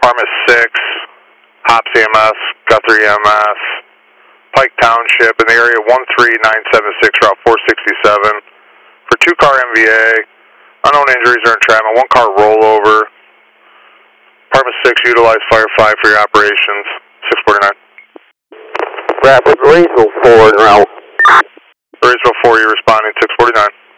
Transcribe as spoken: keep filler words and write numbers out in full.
Department six, Hops E M S, Guthrie E M S, Pike Township in the area one three nine seven six, Route four sixty-seven. For two car M V A, unknown injuries or entrapment, one car rollover. Department six, utilize Fire five for your operations, six forty-nine. Rapid Raceville four en route. Raceville four, you're responding, six forty-nine.